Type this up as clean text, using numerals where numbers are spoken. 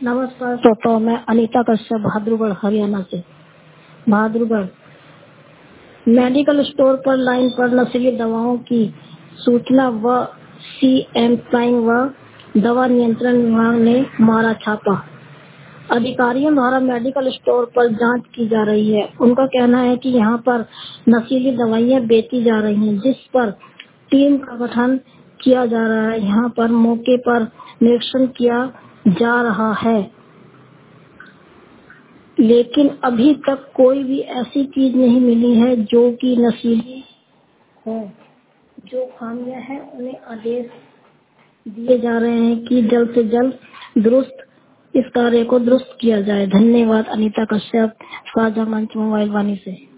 नमस्कार श्रोताओं, मैं अनीता कश्यप बहादुरगढ़ हरियाणा से। बहादुरगढ़ मेडिकल स्टोर पर लाइन पर नशीली दवाओं की सूचना व सीएम प्राइम व दवा नियंत्रण विभाग ने मारा छापा। अधिकारियों द्वारा मेडिकल स्टोर पर जांच की जा रही है। उनका कहना है कि यहां पर नशीली दवाइयां बेची जा रही हैं, जिस पर टीम का गठन किया जा रहा है। यहां पर मौके पर निरीक्षण किया जा रहा है, लेकिन अभी तक कोई भी ऐसी चीज नहीं मिली है जो कि नशीली हो। जो खामियां हैं उन्हें आदेश दिए जा रहे हैं कि जल्द से जल्द इस कार्य को दुरुस्त किया जाए। धन्यवाद। अनीता कश्यप, साझा मंच मोबाइल वाणी से।